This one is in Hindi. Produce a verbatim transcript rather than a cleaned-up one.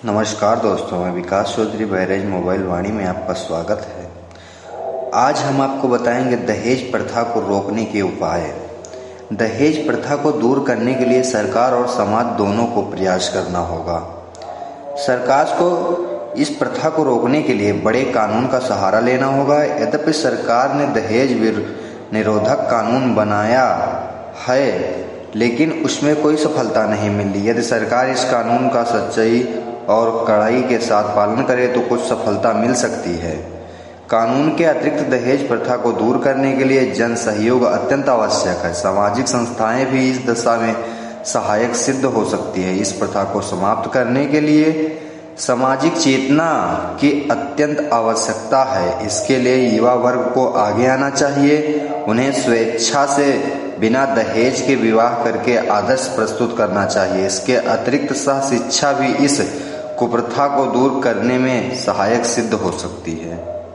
नमस्कार दोस्तों, मैं विकास चौधरी बहरेज मोबाइल वाणी में आपका स्वागत है। आज हम आपको बताएंगे दहेज प्रथा को रोकने के उपाय। दहेज प्रथा को दूर करने के लिए सरकार और समाज दोनों को प्रयास करना होगा। सरकार को इस प्रथा को रोकने के लिए बड़े कानून का सहारा लेना होगा। यद्यपि सरकार ने दहेज निरोधक कानून बनाया है, लेकिन उसमें कोई सफलता नहीं मिली। यदि सरकार इस कानून का सच्चाई और कड़ाई के साथ पालन करे तो कुछ सफलता मिल सकती है। कानून के अतिरिक्त दहेज प्रथा को दूर करने के लिए जन सहयोग अत्यंत आवश्यक है। सामाजिक संस्थाएं भी इस दिशा में सहायक सिद्ध हो सकती है। इस प्रथा को समाप्त करने के लिए सामाजिक चेतना की अत्यंत आवश्यकता है। इसके लिए युवा वर्ग को आगे आना चाहिए। उन्हें स्वेच्छा से बिना दहेज के विवाह करके आदर्श प्रस्तुत करना चाहिए। इसके अतिरिक्त सह शिक्षा भी इस कुप्रथा को दूर करने में सहायक सिद्ध हो सकती है।